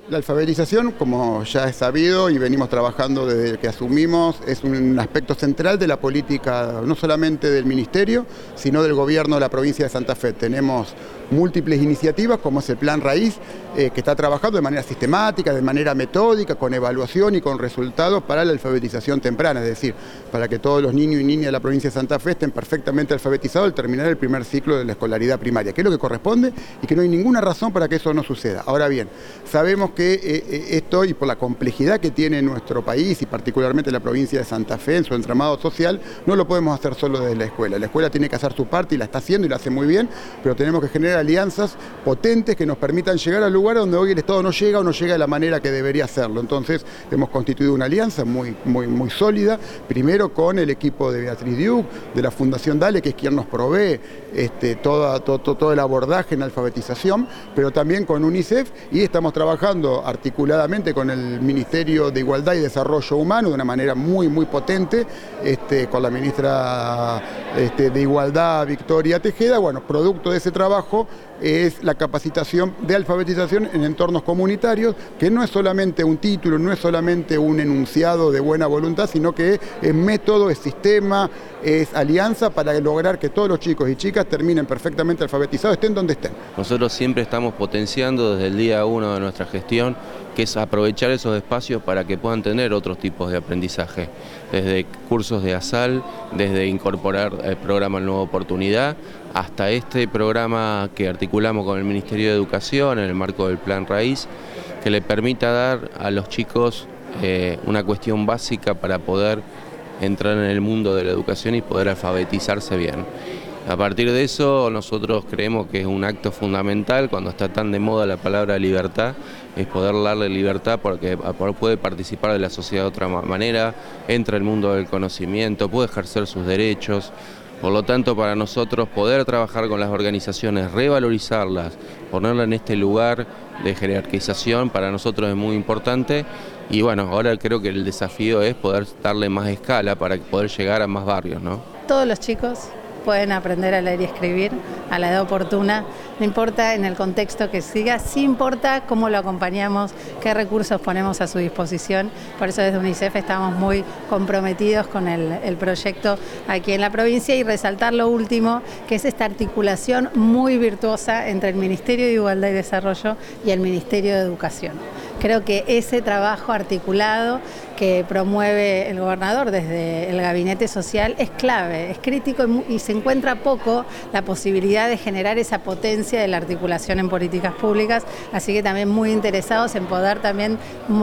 La alfabetización, como ya es sabido y venimos trabajando desde que asumimos, es un aspecto central de la política, no solamente del Ministerio, sino del Gobierno de la provincia de Santa Fe. Tenemos múltiples iniciativas, como es el Plan Raíz, que está trabajando de manera sistemática, de manera metódica, con evaluación y con resultados para la alfabetización temprana, es decir, para que todos los niños y niñas de la provincia de Santa Fe estén perfectamente alfabetizados al terminar el primer ciclo de la escolaridad primaria, que es lo que corresponde y que no hay ninguna razón para que eso no suceda. Ahora bien, sabemos que esto, y por la complejidad que tiene nuestro país y particularmente la provincia de Santa Fe en su entramado social, no lo podemos hacer solo desde la escuela. La escuela tiene que hacer su parte y la está haciendo y la hace muy bien, pero tenemos que generar alianzas potentes que nos permitan llegar al lugar donde hoy el Estado no llega o no llega de la manera que debería hacerlo. Entonces hemos constituido una alianza muy sólida, primero con el equipo de Beatriz Diuk, de la Fundación Dale, que es quien nos provee todo el abordaje en alfabetización, pero también con UNICEF, y estamos trabajando articuladamente con el Ministerio de Igualdad y Desarrollo Humano de una manera muy potente, con la ministra de Igualdad, Victoria Tejeda. Bueno, producto de ese trabajo es la capacitación de alfabetización en entornos comunitarios, que no es solamente un título, no es solamente un enunciado de buena voluntad, sino que es método, es sistema, es alianza para lograr que todos los chicos y chicas terminen perfectamente alfabetizados, estén donde estén. Nosotros siempre estamos potenciando desde el día 1 de nuestra gestión, que es aprovechar esos espacios para que puedan tener otros tipos de aprendizaje, desde cursos de ASAL, desde incorporar el programa Nueva Oportunidad, hasta este programa que articulamos con el Ministerio de Educación en el marco del Plan Raíz, que le permita dar a los chicos una cuestión básica para poder entrar en el mundo de la educación y poder alfabetizarse bien. A partir de eso, nosotros creemos que es un acto fundamental, cuando está tan de moda la palabra libertad, es poder darle libertad porque puede participar de la sociedad de otra manera, entra al mundo del conocimiento, puede ejercer sus derechos. Por lo tanto, para nosotros poder trabajar con las organizaciones, revalorizarlas, ponerlas en este lugar de jerarquización, para nosotros es muy importante. Y bueno, ahora creo que el desafío es poder darle más escala para poder llegar a más barrios, ¿no? Todos los chicos pueden aprender a leer y escribir a la edad oportuna, no importa en el contexto que siga, sí importa cómo lo acompañamos, qué recursos ponemos a su disposición. Por eso desde UNICEF estamos muy comprometidos con el proyecto aquí en la provincia, y resaltar lo último, que es esta articulación muy virtuosa entre el Ministerio de Igualdad y Desarrollo y el Ministerio de Educación. Creo que ese trabajo articulado que promueve el gobernador desde el Gabinete Social es clave, es crítico, y se encuentra poco la posibilidad de generar esa potencia de la articulación en políticas públicas, así que también muy interesados en poder también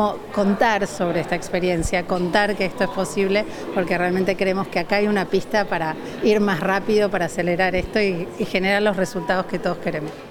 contar sobre esta experiencia, contar que esto es posible, porque realmente creemos que acá hay una pista para ir más rápido, para acelerar esto y generar los resultados que todos queremos.